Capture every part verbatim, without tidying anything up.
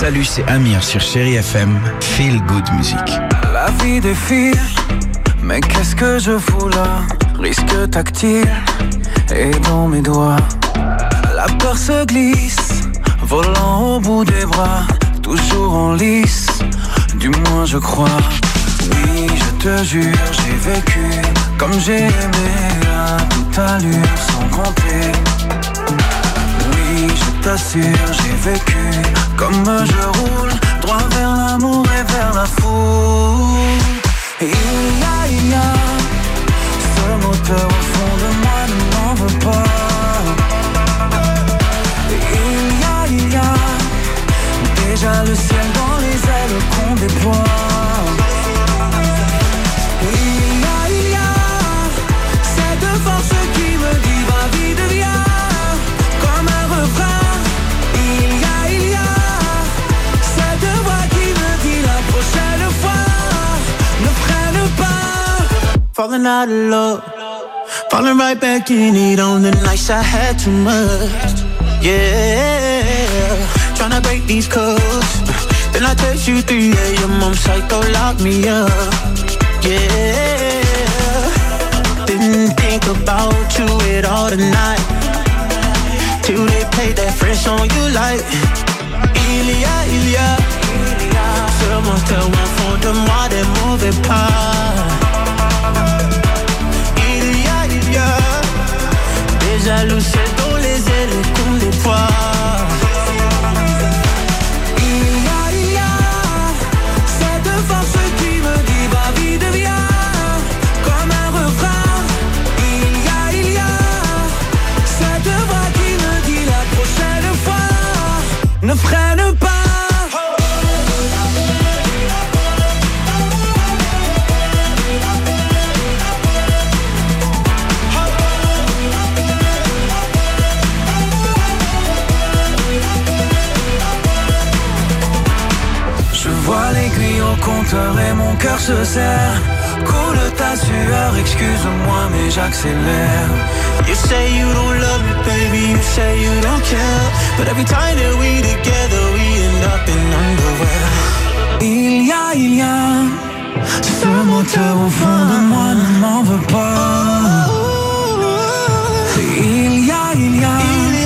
Salut, c'est Amir sur Chérie F M. Feel Good Music. La vie défile, mais qu'est-ce que je fous là? Risque tactile et dans mes doigts. La peur se glisse, volant au bout des bras, toujours en lice, du moins je crois. Oui, je te jure, j'ai vécu comme j'ai aimé, à toute allure, sans compter. Oui, je t'assure, j'ai vécu comme je roule, droit vers l'amour et vers la foule. Et il y a, il y a ce moteur au fond de moi, ne m'en veux pas. Et il y a, il y a déjà le ciel dans les ailes qu'on déploie. Et il y a, il y a cette force qui me dit va vite viens, comme un refrain. Il y a, il y a cette voix qui me dit la prochaine fois ne freine pas. Falling out of love, falling right back in it on the nights I had too much. Yeah, tryna break these codes. Then I text you three a.m. I'm psycho, lock me up. Yeah, didn't think about you at all tonight, till they played that French song you like. Il y a, il y a ce monster au fond de moi, des mauvais pas. Il y a, il y a déjà le ciel dans les ailes qu'on déploie. Il y a, il y a cette force qui me dit va vite viens, comme un refrain. Il y a, il y a cette voix qui me dit la prochaine fois ne freine pas. Vois l'aiguille au compteur et mon cœur se serre. Coule ta sueur, excuse-moi mais j'accélère. You say you don't love me, baby, you say you don't care, but every time that we together, we end up in underwear. Il y a, il y a ce moteur au fond de moi, ne m'en veux pas. Il y a, il y a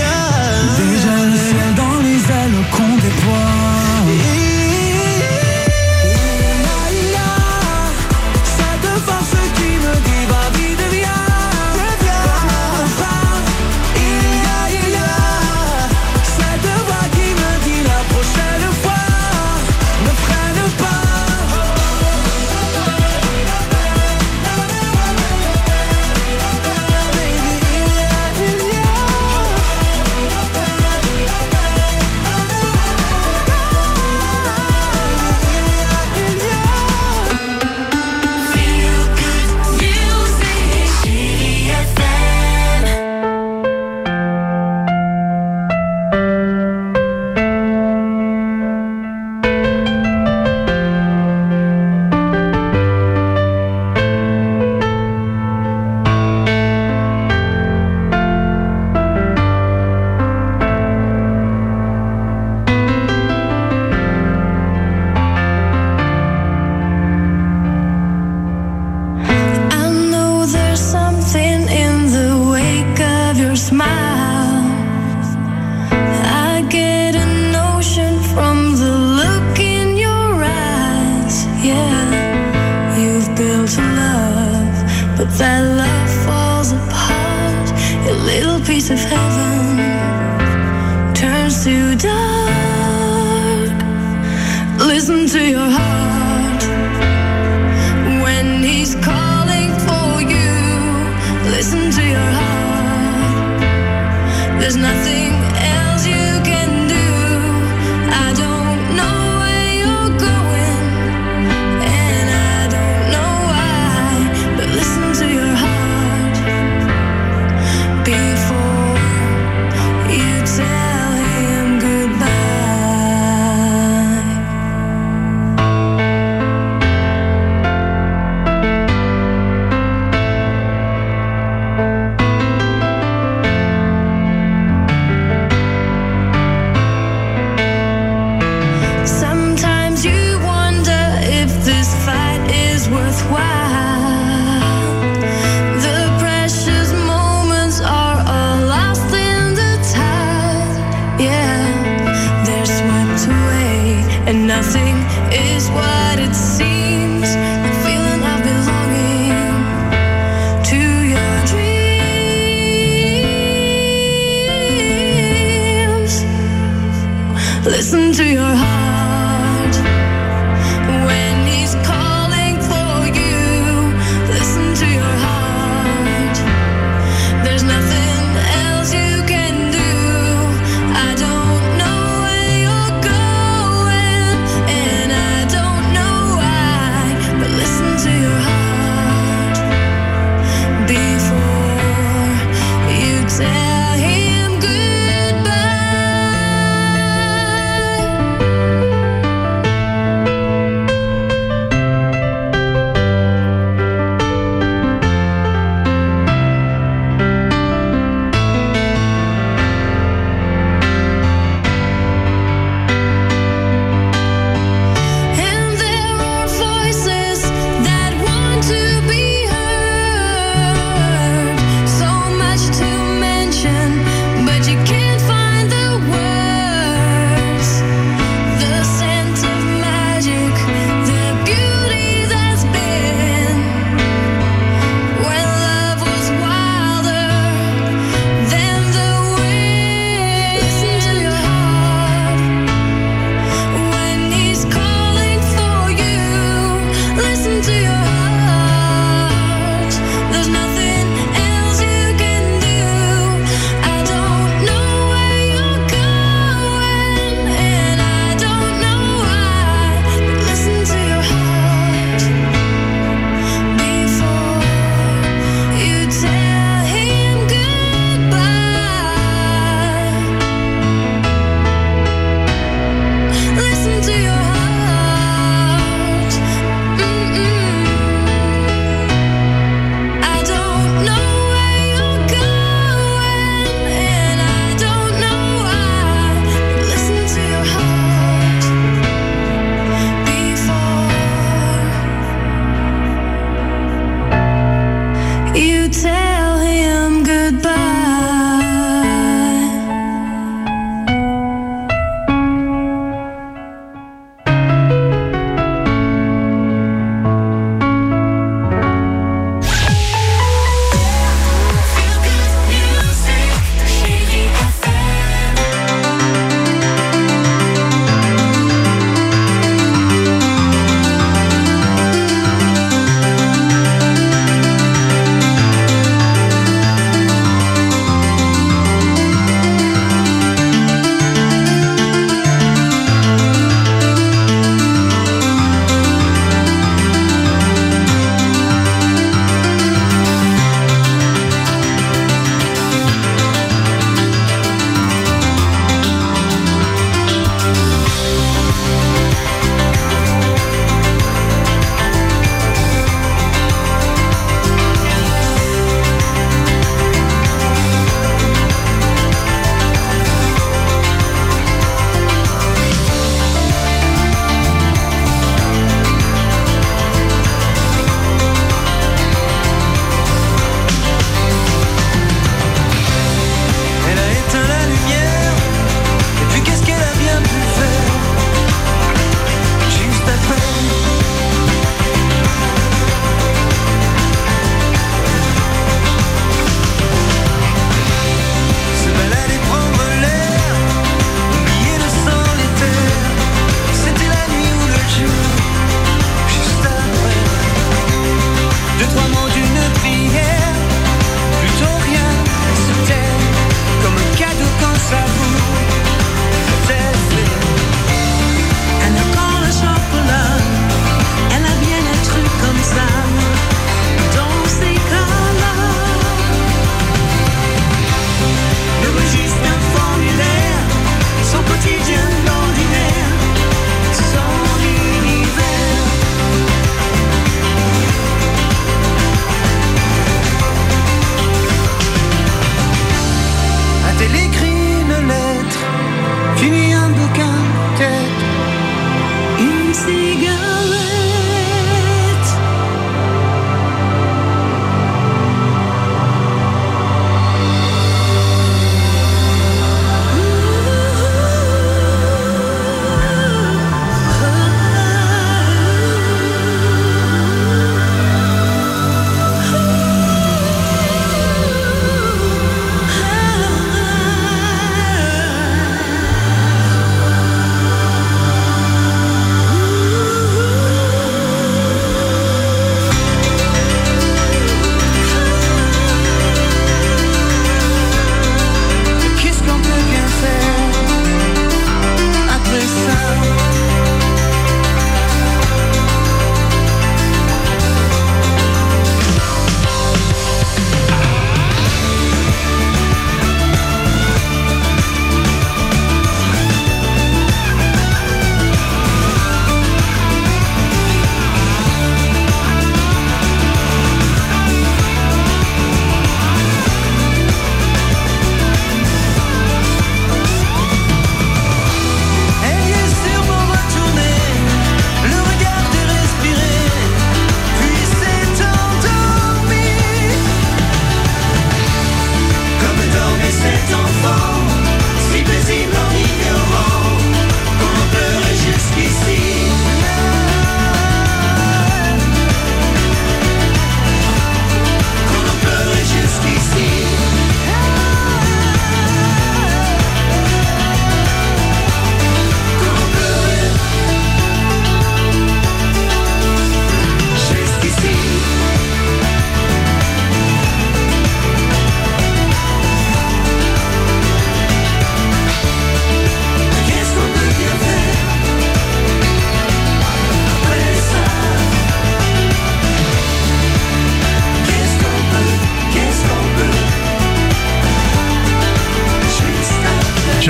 déjà le ciel dans les ailes qu'on déploie. Before you tell him goodbye. and nothing is what it seems. The feeling of belonging to your dreams. Listen to your heart. Tell him goodbye.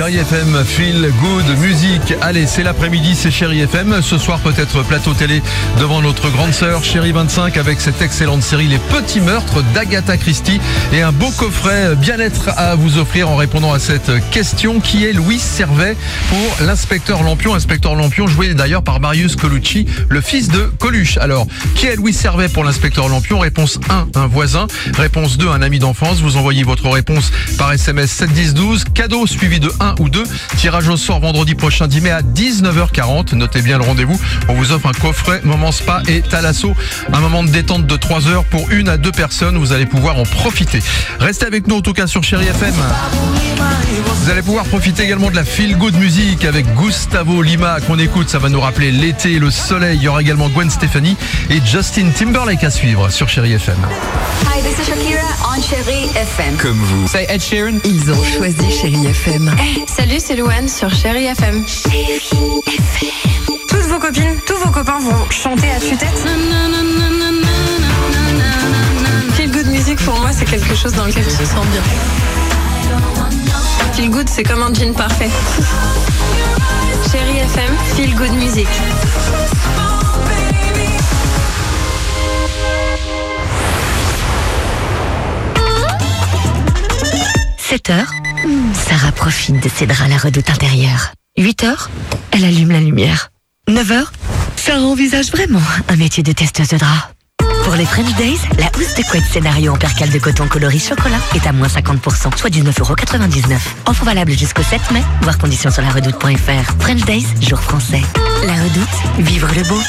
Chérie F M, Feel Good Music. Allez, c'est l'après-midi, c'est Chérie F M. Ce soir, peut-être plateau télé devant notre grande sœur Chérie vingt-cinq avec cette excellente série Les Petits Meurtres d'Agatha Christie et un beau coffret bien-être à vous offrir en répondant à cette question. Qui est Louis Servet pour l'inspecteur Lampion? Inspecteur Lampion joué d'ailleurs par Marius Colucci, le fils de Coluche. Alors, qui est Louis Servet pour l'inspecteur Lampion? Réponse un, un voisin. Réponse deux, un ami d'enfance. Vous envoyez votre réponse par S M S sept dix douze. Cadeau suivi de un ou deux. Tirage au sort vendredi prochain dix mai à dix-neuf heures quarante. Notez bien le rendez-vous. On vous offre un coffret Moment Spa et Thalasso. Un moment de détente de trois heures pour une à deux personnes. Vous allez pouvoir en profiter. Restez avec nous en tout cas sur Chérie F M. Vous allez pouvoir profiter également de la Feel Good Music avec Gustavo Lima qu'on écoute. Ça va nous rappeler l'été et le soleil. Il y aura également Gwen Stefani et Justin Timberlake à suivre sur Chérie F M. Hi, this is Shakira on Chérie F M. Comme vous. C'est Ed Sheeran. Ils ont choisi Chérie F M. Hey, salut, c'est Louane sur Chérie F M. Toutes vos copines, tous vos copains vont chanter à tue-tête. Feel Good Music, pour moi, c'est quelque chose dans lequel tu te sens bien. Feel Good, c'est comme un jean parfait. Chérie F M, Feel Good Music. sept heures, Sarah profite de ses draps à la redoute intérieure. huit heures, elle allume la lumière. neuf heures, Sarah envisage vraiment un métier de testeuse de draps. Pour les French Days, la housse de couette scénario en percale de coton coloris chocolat est à moins cinquante pour cent, soit dix-neuf euros quatre-vingt-dix-neuf. Offre valable jusqu'au sept mai, voir conditions sur la redoute point f r. French Days, jour français. La redoute, vivre le beau.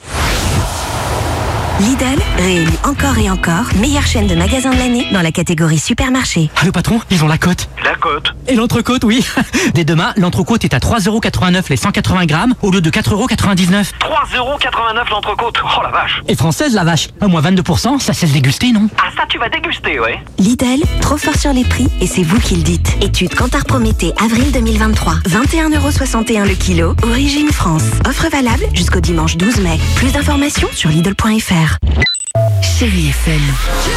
Lidl, réélu encore et encore, meilleure chaîne de magasins de l'année dans la catégorie supermarché. Allô patron, ils ont la cote. La cote. Et l'entrecôte, oui. Dès demain, l'entrecôte est à trois euros quatre-vingt-neuf les cent quatre-vingts grammes au lieu de quatre euros quatre-vingt-dix-neuf. trois euros quatre-vingt-neuf l'entrecôte. Oh la vache. Et française la vache. À moins vingt-deux pour cent, ça cesse déguster, non? Ah ça tu vas déguster, ouais. Lidl, trop fort sur les prix et c'est vous qui le dites. Étude Kantar Prométhée, avril deux mille vingt-trois. vingt et un euros soixante et un le kilo, origine France. Offre valable jusqu'au dimanche douze mai. Plus d'informations sur Lidl point f r. Chérie F M.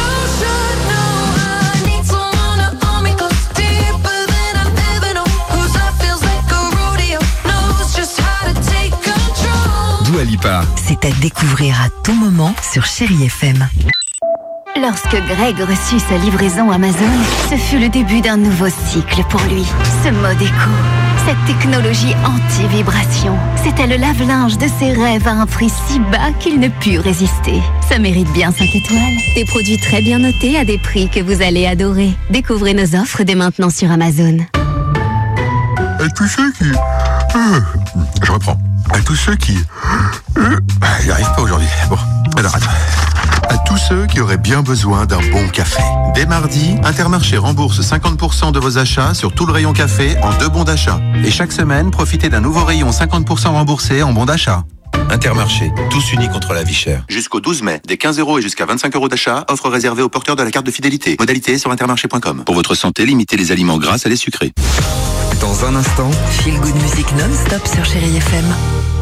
Dua Lipa. C'est à découvrir à tout moment sur Chérie F M. Lorsque Greg reçut sa livraison Amazon, ce fut le début d'un nouveau cycle pour lui. Ce mode éco, cette technologie anti-vibration, c'était le lave-linge de ses rêves à un prix si bas qu'il ne put résister. Ça mérite bien cinq étoiles. Des produits très bien notés à des prix que vous allez adorer. Découvrez nos offres dès maintenant sur Amazon. À tous ceux qui... Euh, je reprends. À tous ceux qui... Euh, il n'y arrive pas aujourd'hui. Bon, alors attends. À tous ceux qui auraient bien besoin d'un bon café. Dès mardi, Intermarché rembourse cinquante pour cent de vos achats sur tout le rayon café en deux bons d'achat. Et chaque semaine, profitez d'un nouveau rayon cinquante pour cent remboursé en bons d'achat. Intermarché, tous unis contre la vie chère. Jusqu'au douze mai, des quinze euros et jusqu'à vingt-cinq euros d'achat, offre réservée aux porteurs de la carte de fidélité. Modalité sur intermarché point com. Pour votre santé, limitez les aliments gras à les sucrés. Dans un instant, Feel Good Music non-stop sur Chérie F M.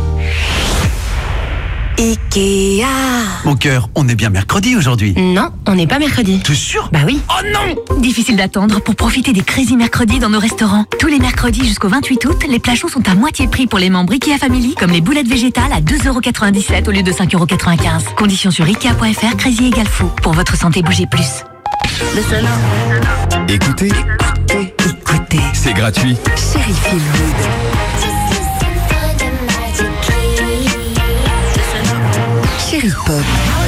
Ikea. Mon cœur, on est bien mercredi aujourd'hui. Non, on n'est pas mercredi. T'es sûr? Bah oui. Oh non! Difficile d'attendre pour profiter des Crazy Mercredis dans nos restaurants. Tous les mercredis jusqu'au vingt-huit août, les plats chauds sont à moitié prix pour les membres Ikea Family, comme les boulettes végétales à deux euros quatre-vingt-dix-sept au lieu de cinq euros quatre-vingt-quinze. Conditions sur ikea point f r, Crazy égale fou. Pour votre santé, bougez plus. écoutez, Écoutez, écoutez. c'est gratuit. Chérie Feel Good. Chérie Pop.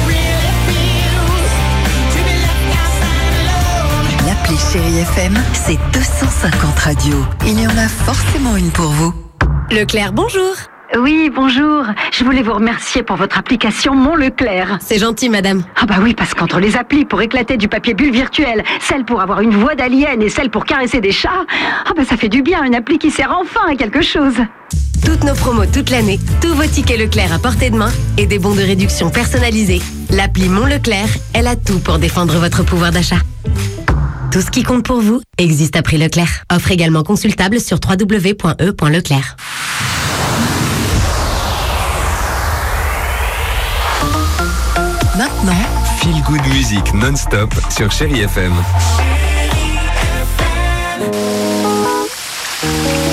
L'appli Chérie F M, c'est deux cent cinquante radios. Il y en a forcément une pour vous. Leclerc, bonjour. Oui, bonjour. Je voulais vous remercier pour votre application Mon Leclerc. C'est gentil, madame. Ah bah oui, parce qu'entre les applis pour éclater du papier bulle virtuel, celle pour avoir une voix d'alien et celle pour caresser des chats, ah bah ça fait du bien, une appli qui sert enfin à quelque chose. Toutes nos promos toute l'année, tous vos tickets Leclerc à portée de main et des bons de réduction personnalisés. L'appli Mon Leclerc, elle a tout pour défendre votre pouvoir d'achat. Tout ce qui compte pour vous existe à prix Leclerc. Offre également consultable sur w w w point e point leclerc. Maintenant, Feel Good Music non-stop sur Chérie F M.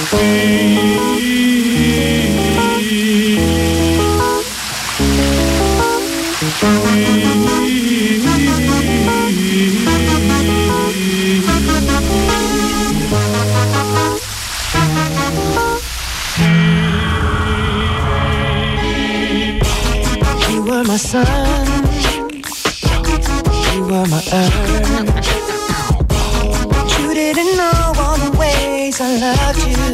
You were my sun, you were my earth. You didn't know all the ways I loved you,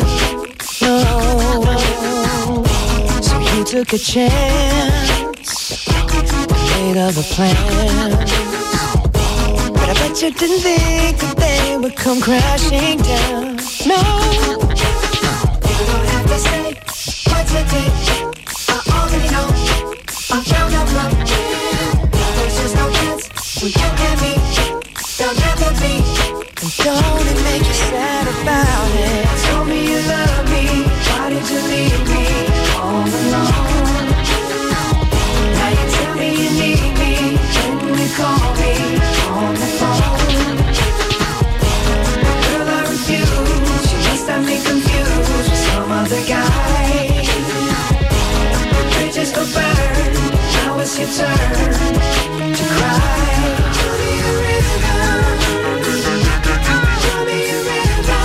no. So you took a chance, made other plans. But I bet you didn't think that they would come crashing down, no. You don't have to say what you did, I already know. I found out love, there's just no chance when you and me, there'll never be. And don't it make you sad about it? Told me you love me, why did you leave me all alone? Now you tell me you need me, when you call me on the phone. Girl, I refuse, you must have me confused with some other guy. The bridges go burn, now it's your turn to cry. Tell me a river, tell me a river,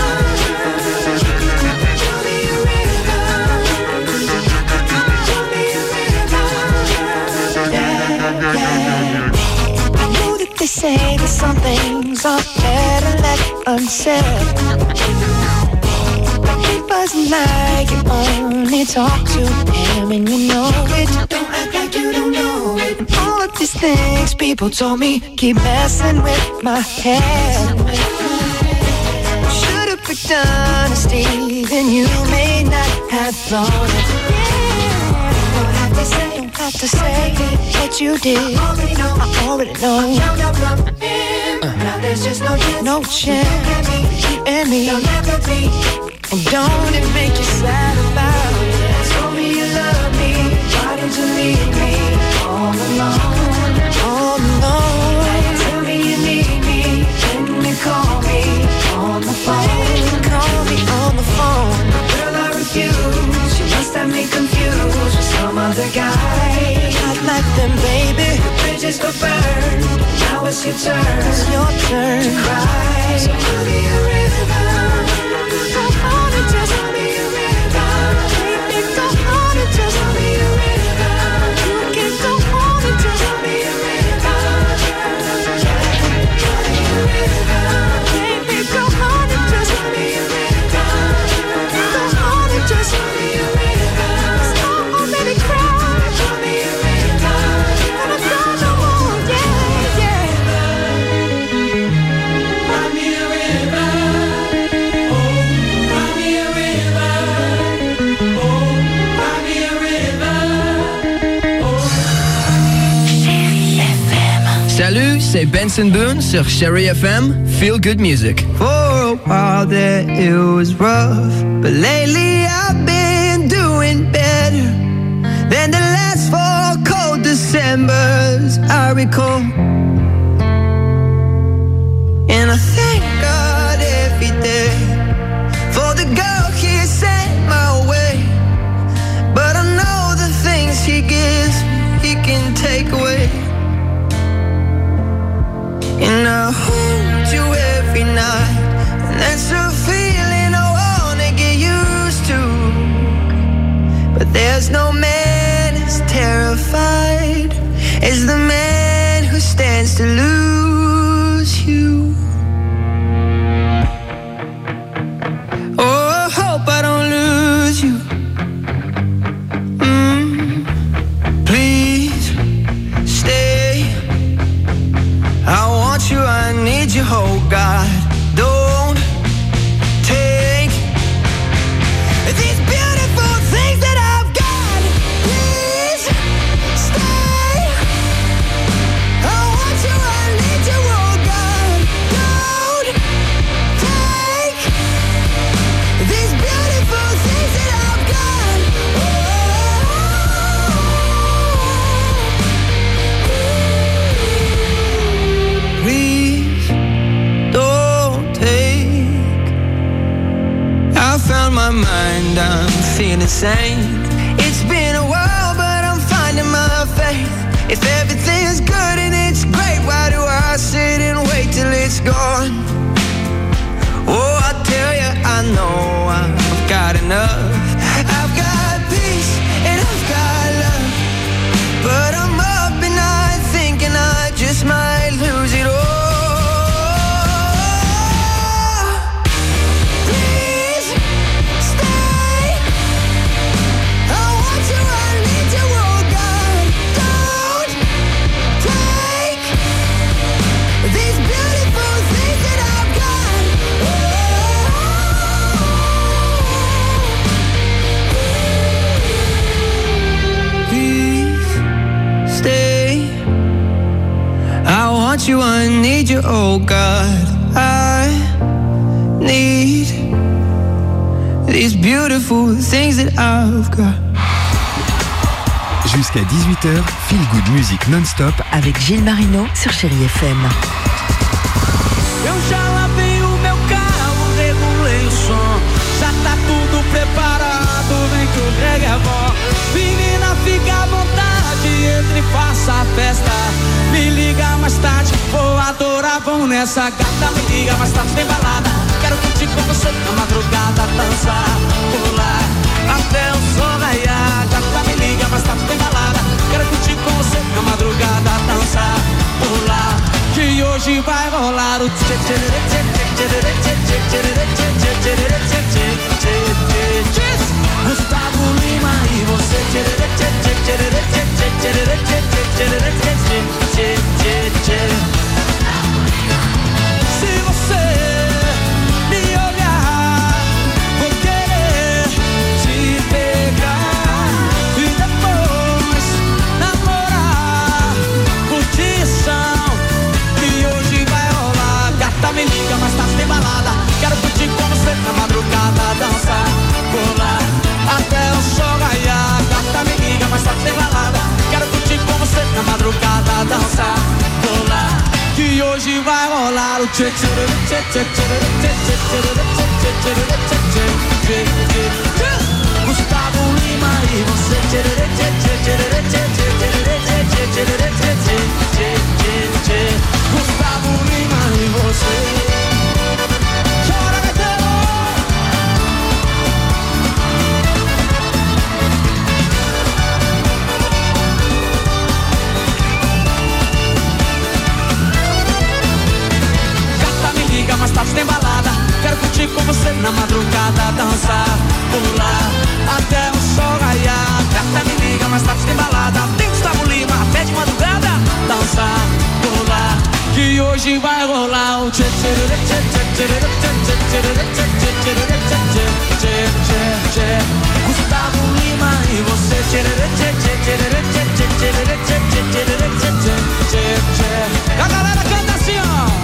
tell me a river, tell me a river. Yeah, yeah. I know that they say that some things are better left unsaid. But he wasn't like you only talk to him and you know it. Don't act like you don't know it. And all of these things people told me keep messing with my head. Should've picked honesty, then you may not have thought it. Don't have to say, don't have to say what you did. I already know, I already know. I found out love him. Uh. Now there's just no chance, no chance. You and me, you'll never be. And don't it make you sad about it? Told me you love me, why did you leave me all alone? All alone. Now you tell me you need me, when you call me on the phone. Call me on the phone. Girl, I refuse, you must have me confused with some other guy. Not like them, baby. The bridges go burn, now it's your turn. It's your turn to cry. So tell me a river. Just tell me a river. Baby, go on and just tell me a river. You can go on and just tell me a river. Tell me a river. Baby, go on and just tell me a river. Go on and just tell me a river. So already cried. Tell me a river. And I'm gonna want, yeah, yeah. Find me a river. Salut, c'est Benson Boone sur Chérie F M, Feel Good Music. For a while there it was rough, but lately I've been doing better than the last four cold Decembers I recall. And I thank God every day for the girl He sent my way. But I know the things He gives me, He can take away. And I hold you every night, and that's a feeling I wanna get used to. But there's no man as terrified as the man who stands to lose you. Oh, I hope I don't lose you. Mm, please stay. I want you, I need you, oh God. Don't take these beautiful things that I've got on my mind, I'm feeling sane. It's been a while, but I'm finding my faith. If everything's good and it's great, why do I sit and wait till it's gone? Oh, I tell you, I know I've got enough. I've got peace and I've got love, but I'm up and night thinking I just might lose it all. You, I need you, oh God, I need these beautiful things that I've got. Jusqu'à dix-huit heures, Feel Good Music non-stop avec Gilles Marino sur Chérie F M. Eu já lavei o meu carro, regulei o som, já tá tudo preparado, vem que o reggae é bom. Menina, fica à vontade, entre e faça a festa. Me liga mais tarde, vou adorar, vamos nessa gata. Me liga mais tarde, tem balada. Quero curtir com você na madrugada, dançar, pular, até o sol raiar. Gata, me liga mais tarde, tem balada. Quero curtir com você na madrugada, dançar, pular, que hoje vai rolar o tchê tchê tchê tchê tchê tchê tchê tchê tchê tchê tchê tchê. Gustavo Lima e você tchê tchê tchê tchê tchê tchê tchê tchê tchê tchê. Se você me olhar, vou querer te pegar e depois namorar, curtição, que hoje vai rolar. Gata, me liga, mais tarde tem balada. Quero curtir com você na madrugada, dançar, pular, até o sol raiar. Gata, me liga, mais tarde tem balada. Quero curtir com você na madrugada, dançar, pular, que hoje vai rolar o tchê tchê tchê tchê tchê tchê tchê tchê tchê tchê. Gustavo Lima e você tchê tchê tchê tchê tchê tchê tchê tchê tchê. Gustavo Lima e você. Mais tarde tem balada, quero curtir com você na madrugada, dançar, pular, até o sol raiar. Gata, me liga, mais tarde tem balada. Tem Gustavo Lima, até de madrugada, dançar, pular, que hoje vai rolar o tchê tchê tchê tchê tchê tchê tchê tchê tchê tchê. Gustavo Lima e você tchê tchê tchê tchê tchê tchê tchê tchê tchê. A galera canta assim, ó.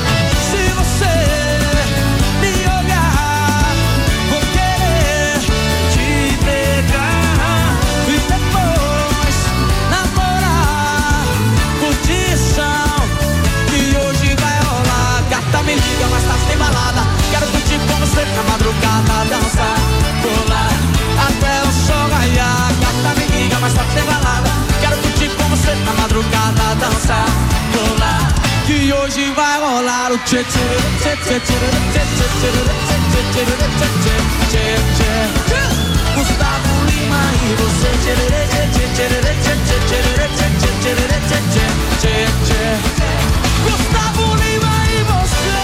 Me liga, mais tarde tem balada. Quero curtir com você na madrugada, dançar, pular, até o sol raiar. Gata, me liga, mais tarde tem balada. Quero curtir com você na madrugada, dançar, pular, que hoje vai rolar o tchê tchê tchê tchê tchê tchê tchê tchê tchê. Gustavo Lima e você tchê tchê tchê tchê tchê tchê tchê. Gustavo Lima e você.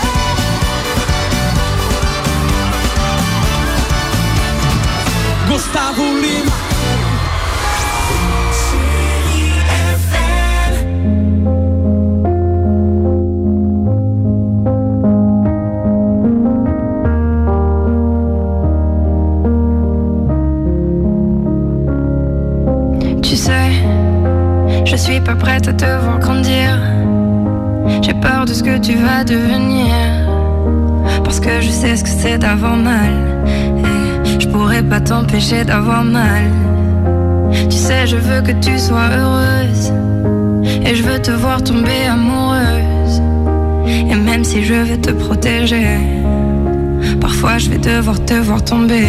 Gustavo Lima. Tu sais, je suis pas prête à te voir grandir. J'ai peur de ce que tu vas devenir, parce que je sais ce que c'est d'avoir mal, et je pourrais pas t'empêcher d'avoir mal. Tu sais, je veux que tu sois heureuse, et je veux te voir tomber amoureuse. Et même si je veux te protéger, Parfois je vais devoir te voir tomber.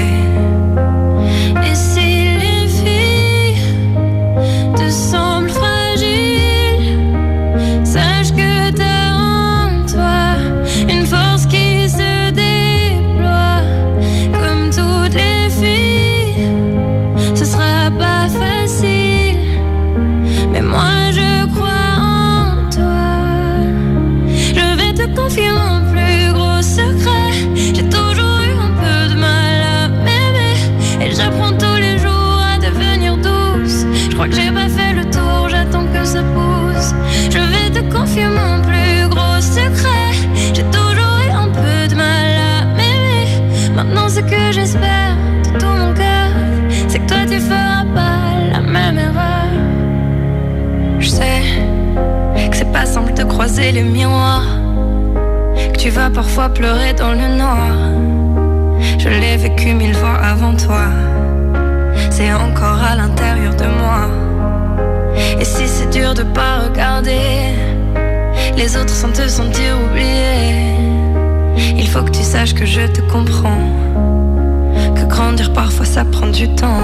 Et si les filles te semblent fragiles, sache que t'as en toi une force qui se déploie. Comme toutes les filles, ce sera pas facile, mais moi je crois en toi. Je vais te confier mon plus gros secret. J'ai toujours eu un peu de mal à m'aimer, et j'apprends tous les jours à devenir douce. Je crois que j'ai pas fait le tour, j'attends que ça pousse. Je vais te confier mon plus gros secret. J'ai toujours eu un peu de mal à m'aimer. Maintenant ce que j'espère de tout mon cœur, c'est que toi tu feras pas la même erreur. Je sais que c'est pas simple de croiser les miroirs, que tu vas parfois pleurer dans le noir. Je l'ai vécu mille fois avant toi, c'est encore à l'intérieur de moi. Et si c'est dur de pas regarder les autres sans te sentir oublié, il faut que tu saches que je te comprends, que grandir parfois ça prend du temps.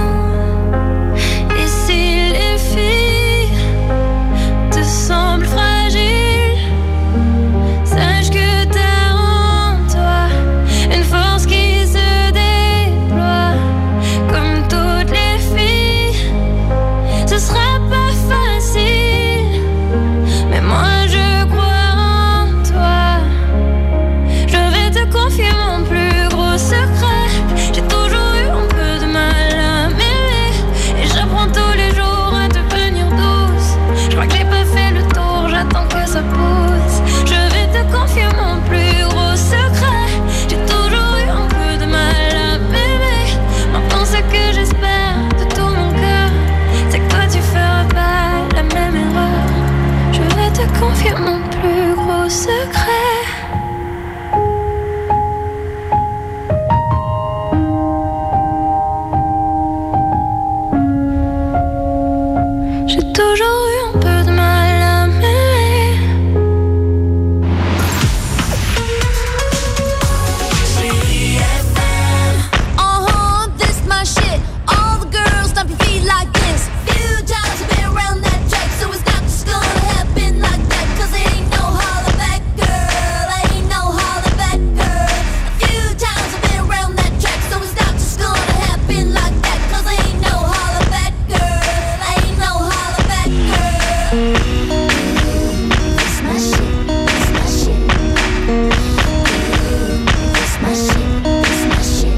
Et si les filles te semblent fragiles, sache que t'as en toi une force qui se déploie. Comme toutes les filles, ce sera pas facile, mais moi je crois en toi. Je vais te confier mon plus gros secret. J'ai toujours eu un peu de mal à m'aimer, et j'apprends tous les jours à devenir douce. Je crois que j'ai pas fait le tour, j'attends que ça pousse. Je vais te confier mon plus gros secret. J'ai toujours eu un peu de mal à m'aimer. Maintenant ce que j'espère de tout mon cœur, c'est que toi tu feras pas la même erreur. Je vais te confier mon plus gros secret. J'ai toujours eu un peu de mal à m'aimer. Uh-huh, this my shit. All the girls stomp your feet like this. Few times I've been around that track, so it's not just gonna happen like that. Cause there ain't no holler back, girl. Ain't no holler back, girl. A few times I've been around that track, so it's not just gonna happen like that. Cause there ain't no holler back, girl. Ain't no holler back, girl. This my shit, this my shit. This my shit, this my shit.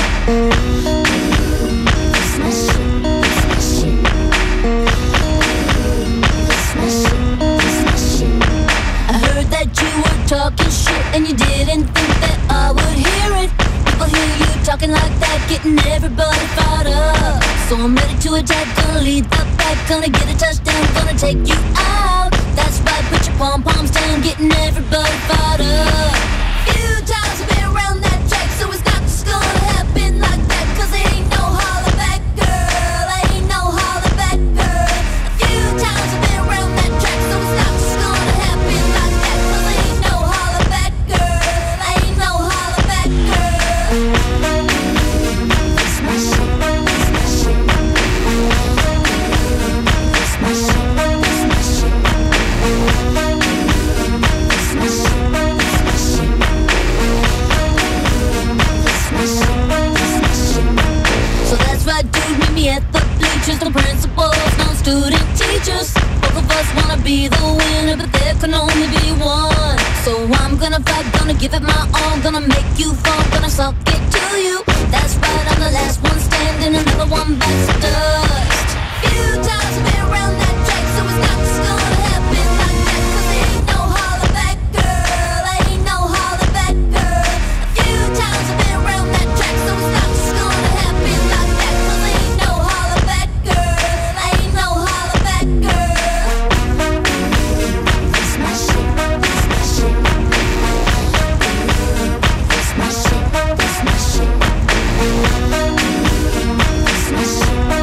This my shit, this my shit. This my shit, this my shit. I heard that you were talking shit and you didn't think that I would hear it. People hear you talking like that, getting everybody fired up. So I'm ready to attack, gonna lead the pack, gonna get a touchdown, gonna take you out. That's right, put your pom-poms down, getting everybody fired up. Few times I've been around that track, so it's not just gonna happen like that. Cause there ain't no holler back, girl. Ain't no holler back, girl. A few times I've been around that track, so it's not just gonna happen like that. Cause there ain't no holler back, girl. Ain't no holler back, girl. This my shit, this my shit. This my shit, this my shit. This my shit, this my shit. This my shit, this my shit. So that's right, dude, meet me at the bleachers. No principals, no student teachers. Both of us wanna be the winner, but there can only be one. So I'm gonna fight, gonna give it my all, gonna make you fall, gonna suck it to you. That's right, I'm the last one standing, another one bites the dust. Few times I've been around that track, so it's not just gonna happen like that. Cause there ain't no holler back, girl. Ain't no holler back, girl. A few times I've been around that track, so it's not just gonna happen like that. Cause there ain't no holler back, girl. Ain't no holler back, girl. This my shit, this my shit. This my shit, this my shit. This my shit.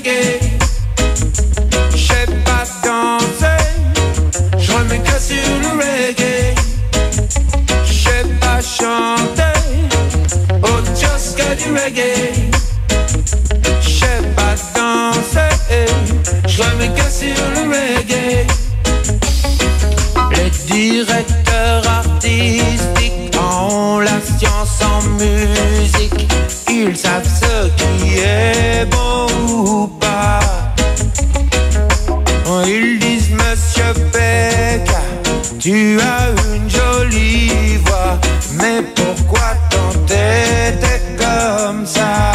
reggae. Je sais pas danser, je remets que sur le reggae. Je sais pas chanter, autre chose que du reggae. Je sais pas danser, je remets que sur le reggae. Les directeurs artistiques ont la science en musique. Ils savent ce qui est bon ou pas. Ils disent Monsieur Becca, tu as une jolie voix, mais pourquoi t'entêter comme ça?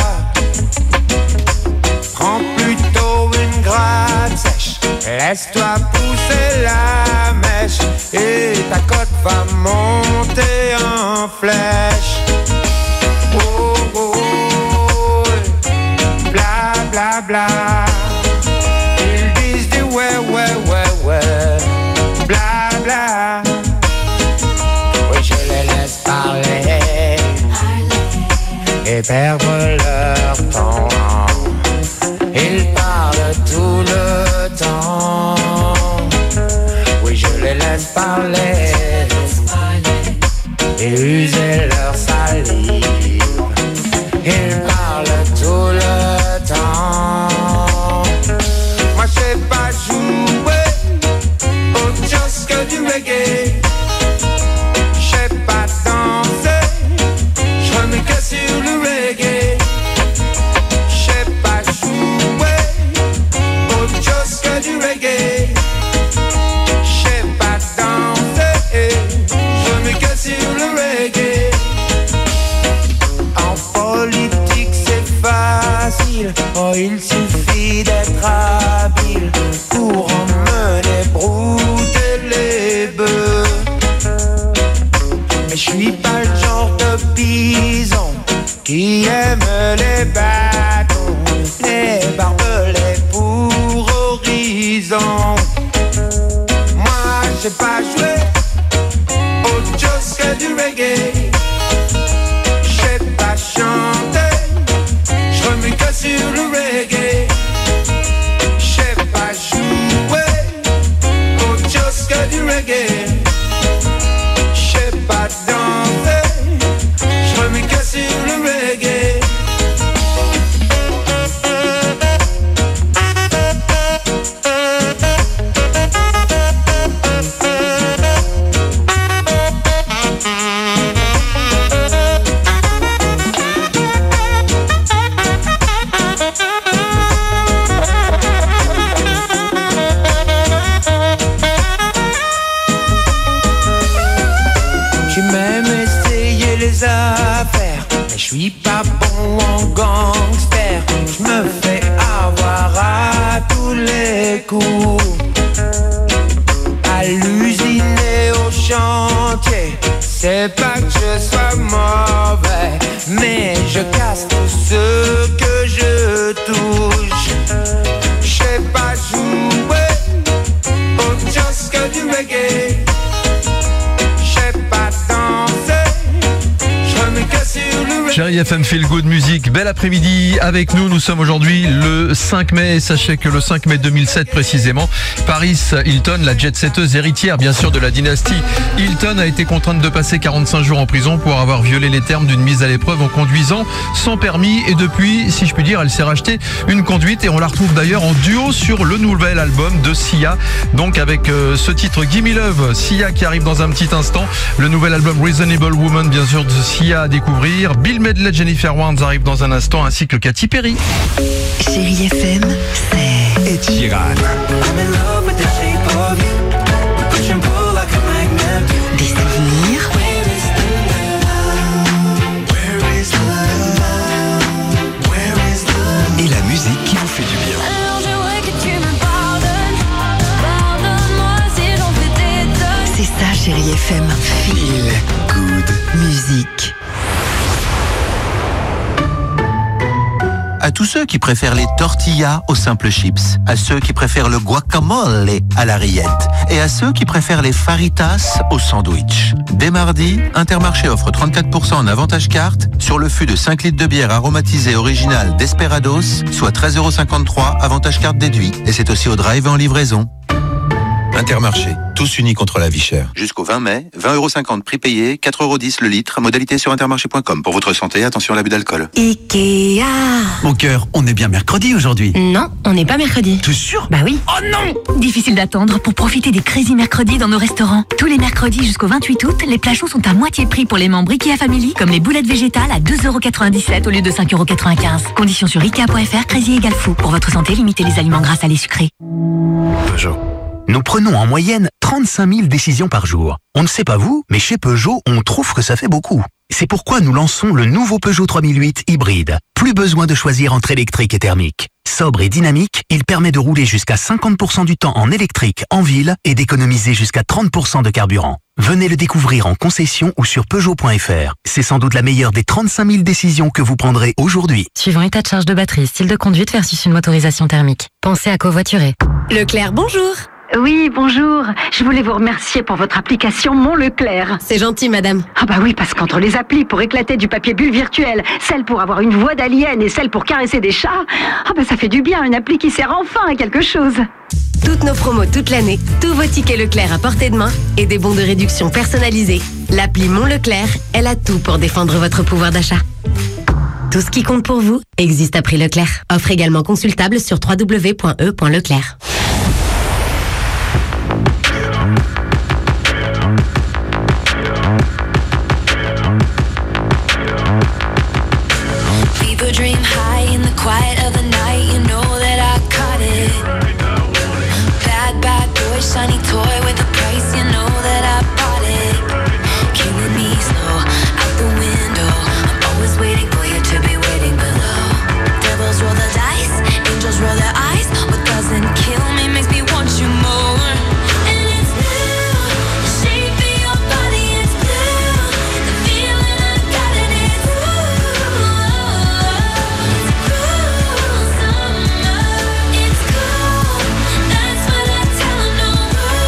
Prends plutôt une gratte sèche, laisse-toi pousser la mèche, et ta cote va monter en flèche. Oh, oh, oh, bla bla bla. Ils disent du ouais ouais ouais ouais, bla bla. Oui, je les laisse parler et perdre leur temps. Ils parlent tout le temps. Oui, je les laisse parler et user leur salive. Ils parlent tout le temps. Moi, je sais pas jouer autre chose que du reggae. Je sais pas danser, je remets que sur le reggae. Je sais pas jouer autre chose que du reggae. Je sais pas danser, je remets que sur le reggae. En politique c'est facile, oh il suffit d'être habile pour emmener brouter les bœufs. Mais je suis pas le genre de bison qui aime les bâtons, les barbelés pour horizon. Moi je sais pas jouer autre chose que du reggae. Je sais pas chanter, je remets que sur le reggae. Je sais pas jouer autre chose que du reggae. Je sais pas danser, je remets que sur le reggae. J'ai même essayé les affaires, mais je suis pas bon en gangster. Je me fais avoir à tous les coups. À l'usine et au chantier, c'est pas que je sois mauvais, mais je casse tout ce que je touche. Je sais pas jouer autre chose que du reggae. Chérie F M Feel Good Music, bel après-midi avec nous. Nous sommes aujourd'hui le cinq mai. Sachez que le cinq mai deux mille sept précisément, Paris Hilton, la jet-setteuse héritière bien sûr de la dynastie Hilton, a été contrainte de passer quarante-cinq jours en prison pour avoir violé les termes d'une mise à l'épreuve en conduisant sans permis. Et depuis, si je puis dire, elle s'est racheté une conduite et on la retrouve d'ailleurs en duo sur le nouvel album de Sia. Donc avec euh, ce titre Gimme Love, Sia qui arrive dans un petit instant. Le nouvel album Reasonable Woman bien sûr de Sia à découvrir. Bill Medley, Jennifer Warnes arrive dans un instant, ainsi que Katy Perry. Chérie F M, c'est Ed Sheeran. Des souvenirs. Et la musique qui vous fait du bien. C'est ça, Chérie F M. Feel Good Musique. À tous ceux qui préfèrent les tortillas aux simples chips, à ceux qui préfèrent le guacamole à la rillette et à ceux qui préfèrent les faritas au sandwich. Dès mardi, Intermarché offre trente-quatre pour cent en avantage carte sur le fût de cinq litres de bière aromatisée originale Desperados, soit treize euros cinquante-trois, avantage carte déduit. Et c'est aussi au drive et en livraison. Intermarché, tous unis contre la vie chère. Jusqu'au vingt mai, vingt euros cinquante prix payé, quatre euros dix le litre, modalité sur intermarché point com. Pour votre santé, attention à l'abus d'alcool. Ikea. Mon cœur, on est bien mercredi aujourd'hui. Non, on n'est pas mercredi. T'es sûr? Bah oui. Oh non! Difficile d'attendre pour profiter des Crazy Mercredis dans nos restaurants. Tous les mercredis jusqu'au vingt-huit août, les plats chauds sont à moitié prix pour les membres Ikea Family, comme les boulettes végétales à deux euros quatre-vingt-dix-sept au lieu de cinq euros quatre-vingt-quinze. Conditions sur ikea point fr, Crazy égale fou. Pour votre santé, limitez les aliments gras salés sucrés. Peugeot. Nous prenons en moyenne trente-cinq mille décisions par jour. On ne sait pas vous, mais chez Peugeot, on trouve que ça fait beaucoup. C'est pourquoi nous lançons le nouveau Peugeot trois mille huit hybride. Plus besoin de choisir entre électrique et thermique. Sobre et dynamique, il permet de rouler jusqu'à cinquante pour cent du temps en électrique en ville et d'économiser jusqu'à trente pour cent de carburant. Venez le découvrir en concession ou sur Peugeot point fr. C'est sans doute la meilleure des trente-cinq mille décisions que vous prendrez aujourd'hui. Suivant état de charge de batterie, style de conduite versus une motorisation thermique. Pensez à covoiturer. Leclerc, bonjour. Oui, bonjour. Je voulais vous remercier pour votre application Mon Leclerc. C'est gentil, madame. Ah bah oui, parce qu'entre les applis pour éclater du papier bulle virtuel, celle pour avoir une voix d'alien et celle pour caresser des chats, ah bah ça fait du bien, une appli qui sert enfin à quelque chose. Toutes nos promos toute l'année, tous vos tickets Leclerc à portée de main et des bons de réduction personnalisés. L'appli Mon Leclerc, elle a tout pour défendre votre pouvoir d'achat. Tout ce qui compte pour vous existe à prix Leclerc. Offre également consultable sur w w w point e point leclerc. People dream high in the quiet of the night. You know that I caught it. Bad, bad boy, shiny toy with a price. You know that I bought it. Killing me slow, out the window. I'm always waiting for you to be waiting below. Devils roll the dice, angels roll their eyes. What doesn't kill me makes me want you more. And it's blue, the shape of your body is blue. The feeling I got in it, ooh. It's cruel summer, it's cool. That's what I tell 'em, no rules.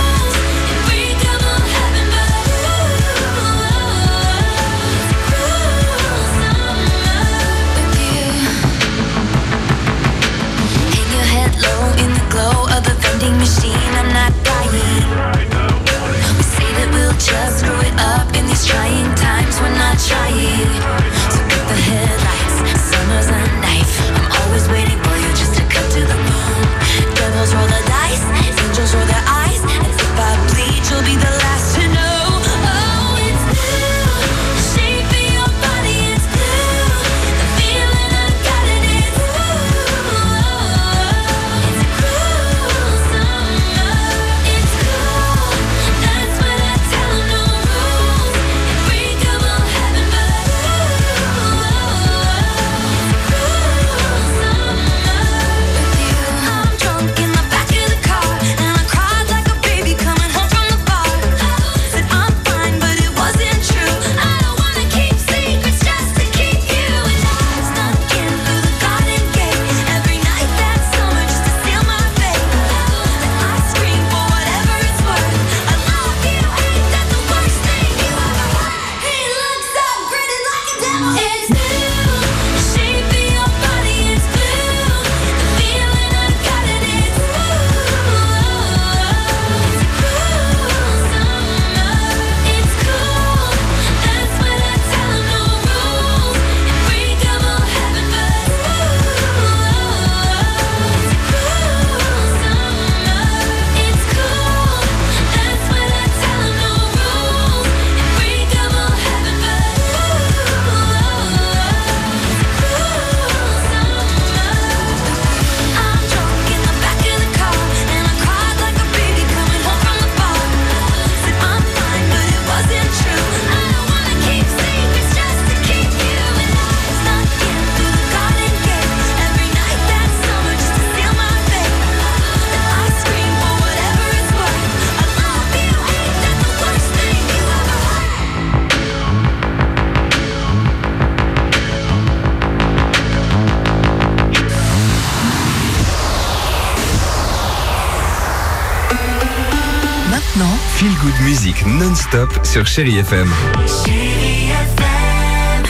Feel Good Music non-stop sur Chérie F M. Chérie F M.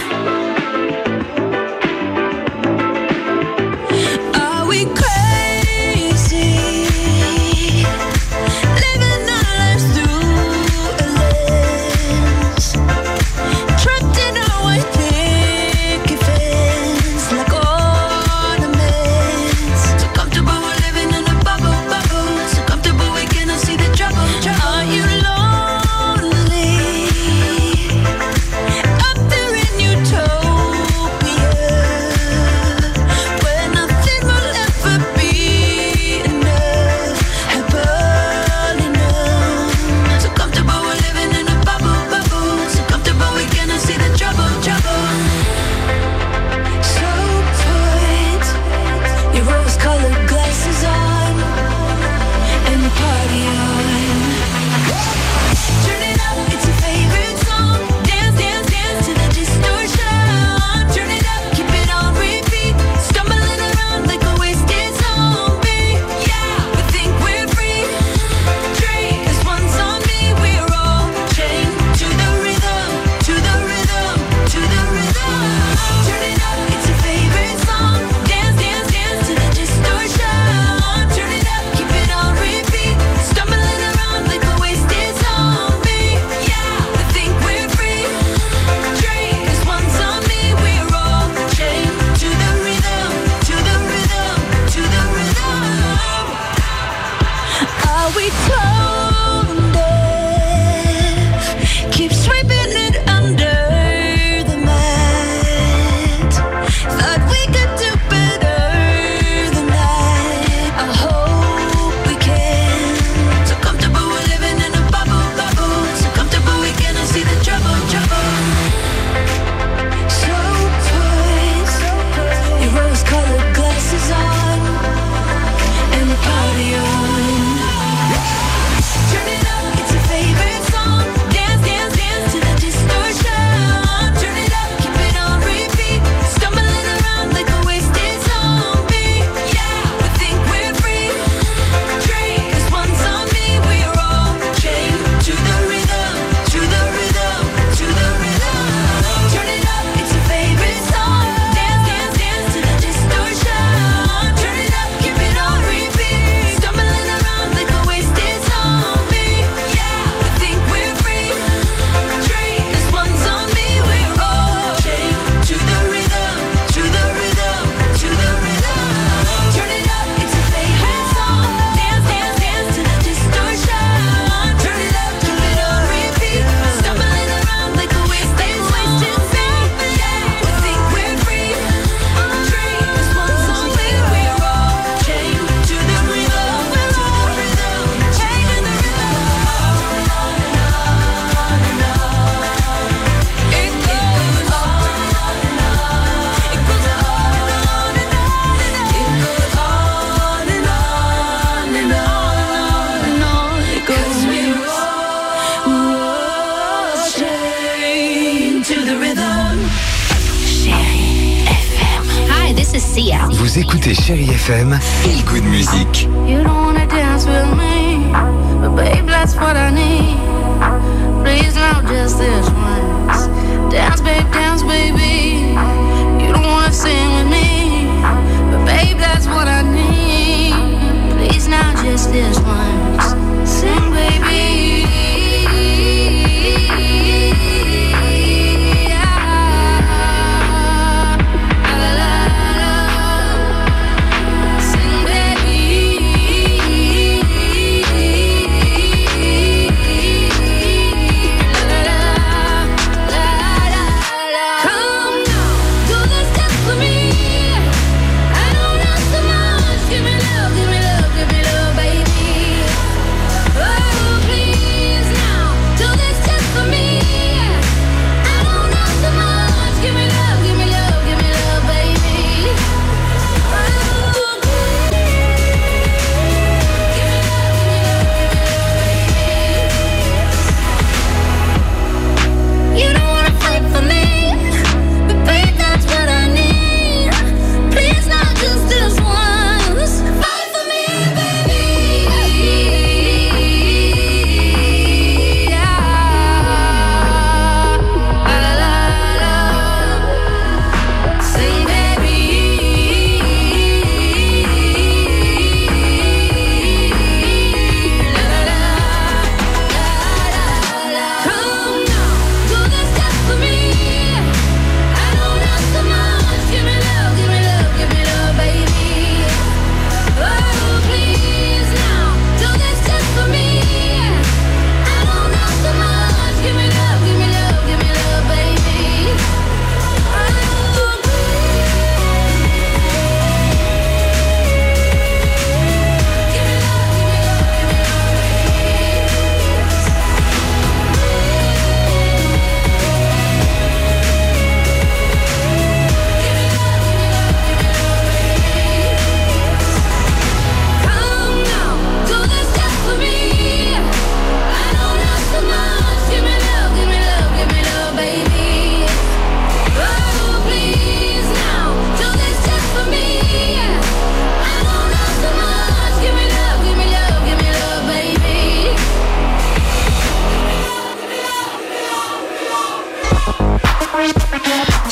Are we crazy? Living our lives through a lens. Trapped in our white picket fence like ornaments. So comfortable we're living in a bubble, bubble. So comfortable we cannot see the trouble, trouble. Are you lonely? Up there in utopia, where nothing will ever be enough, happily known. So comfortable we're living in a bubble, bubble. So comfortable we cannot see the trouble, trouble. So put your rose-colored glasses on and party on. Turn it up, it's your favorite song. Dance, dance, dance to the distortion. Turn it up, keep it on repeat. Stumbling around like a wasted zombie. Yeah, we think we're free. Drink, 'cause one's on me. We're all chained to the rhythm, to the rhythm, to the rhythm. Turn it up, it's your favorite song. Dance, dance, dance to the distortion. Turn it up, keep it on repeat. Stumbling around like a wasted zombie. Yeah, we think we're free. Drink, 'cause one's on me. We're all chained to the rhythm, to the rhythm, to the rhythm. Are we tone deaf? Keep sweeping it under the mat. Thought we could do better than that. I hope we can. So comfortable we're living in a bubble, bubble. So comfortable we cannot see the trouble, trouble. So put your rose-colored glasses on and party on. Turn it up, it's your favorite song. Dance, dance, dance to the distortion. Turn it up, keep it on repeat. Stumbling around like a wasted zombie. Yeah, we think we're free. Drink, 'cause one's on me. We're all chained to the rhythm, to the rhythm, to the rhythm. Turn it up, it's your favorite song. Dance, dance, dance to the distortion. Turn it up, keep it on repeat. Stumbling around like a wasted zombie. Yeah, we think we're free. Drink, 'cause one's on me. We're all chained to the rhythm, to the rhythm, to the rhythm. Turn it up, it's your favorite song. Dance, dance, dance to the distortion. Turn it up, keep it on repeat. Stumbling around like a wasted zombie. Yeah, we think we're free. Drink, 'cause one's on me. We're all chained to the rhythm, to the rhythm, chained to the rhythm. It goes on and on. It goes on and on and on. It goes on and on and on and on. It goes we're all, we're all chained to the rhythm. Chérie F M. Hi, this is Sia. Vous écoutez Chérie F M, Feel Good Music. You don't wanna dance with me, but babe, that's what I need. Please now, just this once. Dance, babe, dance, baby. You don't wanna sing with me, but babe, that's what I need. Please now, just this once. Sing, baby. Sing, baby. Come now, do this dance with me.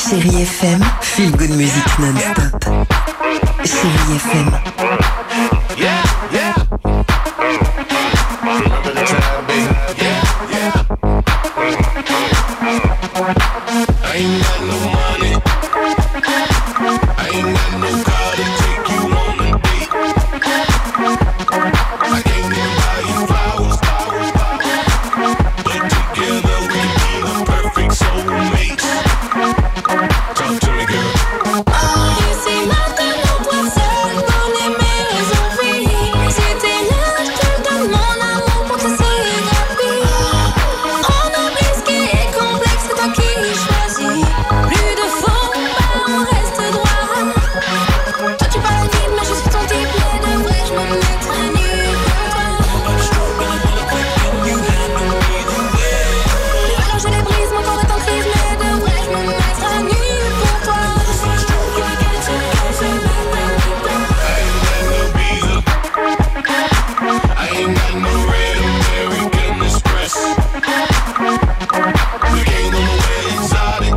Chérie F M, feel good music non-stop. Chérie F M. Yeah, yeah. Remember the time, baby. Yeah, yeah. I ain't got no money. I ain't got no car to take you on a date. I can't even buy you flowers, flowers, flowers. But together we can be the perfect soulmates. Talk to me, girl. Oh, you see nothing on toi seul, connais mes raisons, oui. Si t'es là, je te donne mon amour pour te serrer gratuit. On oublie ce qui est complexe, c'est toi qui choisis. Plus de faux, bah on reste droit. Toi tu parles vite, mais je suis ton type, mais de vrai, je me mettrai nu pour toi. Les valeurs, je les brise, mon corps est en crise, mais de vrai, je me mettrai nu pour toi. I ain't got no red American Express. We ain't on the way exotic.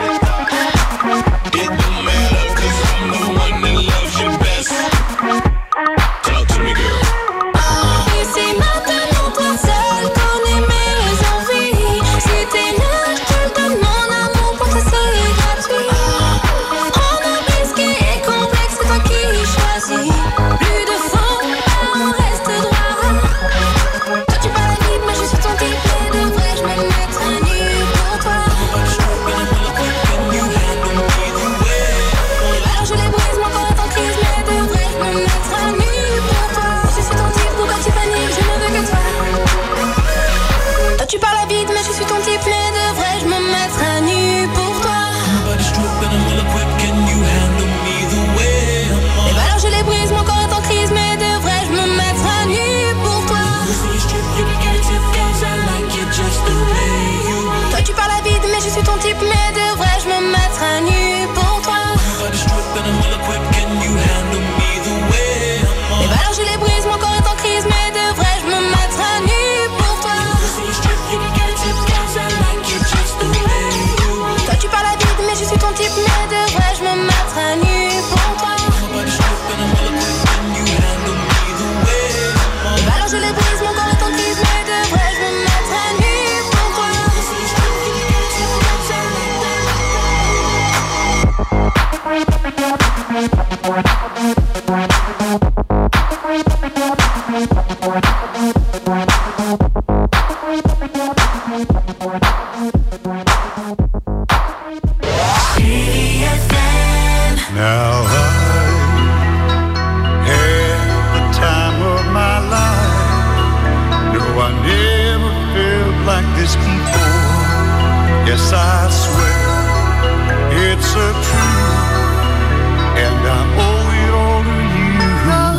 It don't matter, cause I'm the one that loves you best. Talk to me, girl. Oh, ici maintenant toi seul connais mes envies. Si t'es là, je te donne mon amour pour te serrer gratuit. On oublie ce qui est complexe, c'est toi qui choisis. Plus de faux, bah on reste droit. Toi tu parles vite, mais je suis ton type, et de vrai, je me mettrai nu pour toi. Les valeurs, je les brise, mon corps est en crise, mais de vrai, je me mettrai nu pour toi. Je suis ton type, pourquoi tu paniques, je ne veux que toi. Toi tu parles vite, mais je suis ton type, mais de vrai, je me mettrai nu pour toi. Les valeurs, je les brise, mon corps est en crise, mais de vrai, je me mettrai nu pour toi. Toi tu parles vite, mais je suis ton type, mais de vrai, je me mettrai nu pour toi. Les valeurs, je les brise, mon corps est en crise, mais de vrai, je me mettrai nu pour toi. Toi tu parles vite, mais je suis ton type, mais de vrai, je me mettrai nu pour toi. Les valeurs, je les brise, mon corps est en crise, mais de vrai, je me mettrai nu pour toi. Now I had the time of my life. No, I never felt like this before. Yes, I swear it's a truth, and I owe it all to you.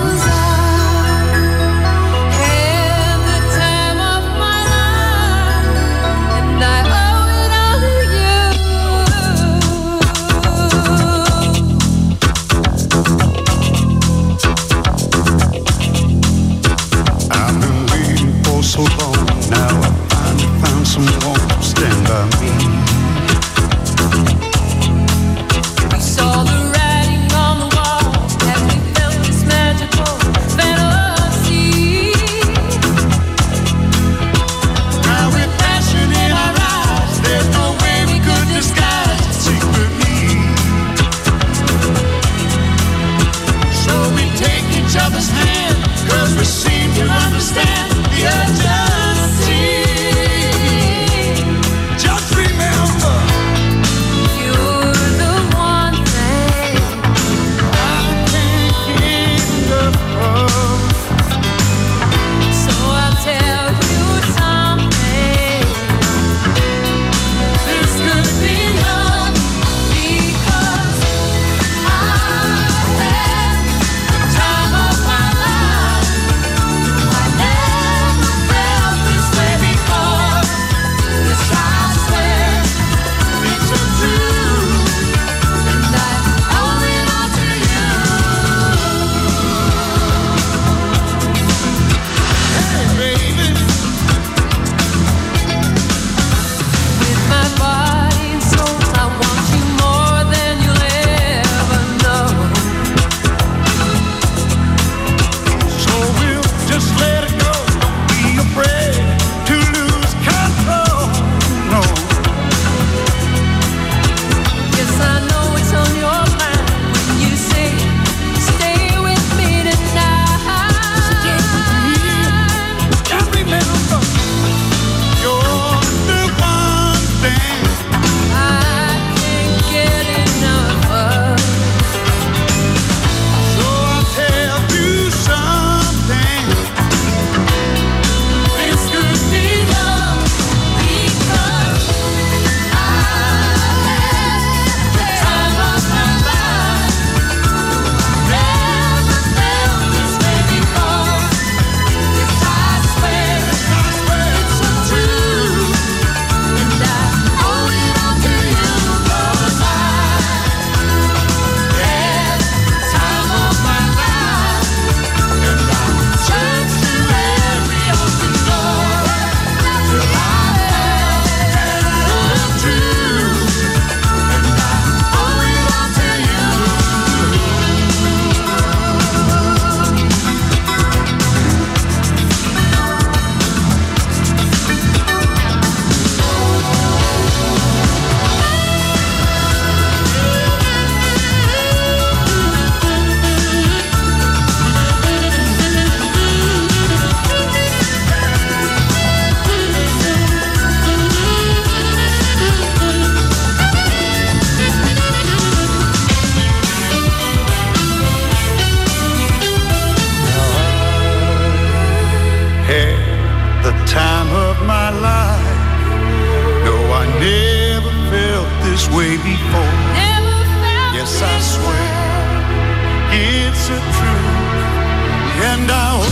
time of my life. No, I never felt this way before. Yes, I swear it's a truth, and I'll